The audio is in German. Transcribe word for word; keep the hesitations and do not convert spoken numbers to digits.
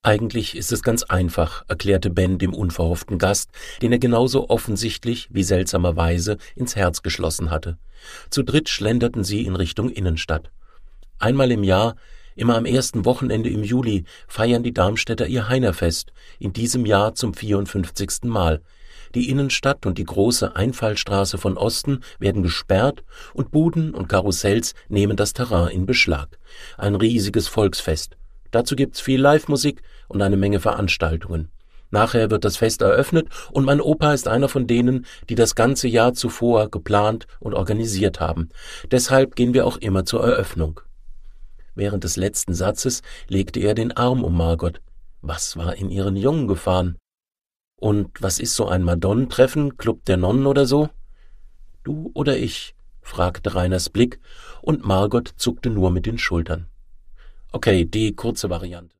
Eigentlich ist es ganz einfach, erklärte Ben dem unverhofften Gast, den er genauso offensichtlich wie seltsamerweise ins Herz geschlossen hatte. Zu dritt schlenderten sie in Richtung Innenstadt. Einmal im Jahr, immer am ersten Wochenende im Juli, feiern die Darmstädter ihr Heinerfest, in diesem Jahr zum vierundfünfzigsten Mal. Die Innenstadt und die große Einfallstraße von Osten werden gesperrt und Buden und Karussells nehmen das Terrain in Beschlag. Ein riesiges Volksfest. Dazu gibt's viel Live-Musik und eine Menge Veranstaltungen. Nachher wird das Fest eröffnet und mein Opa ist einer von denen, die das ganze Jahr zuvor geplant und organisiert haben. Deshalb gehen wir auch immer zur Eröffnung. Während des letzten Satzes legte er den Arm um Margot. Was war in ihren Jungen gefahren? Und was ist so ein Madonnentreffen, Club der Nonnen oder so? Du oder ich? Fragte Rainers Blick, und Margot zuckte nur mit den Schultern. Okay, die kurze Variante.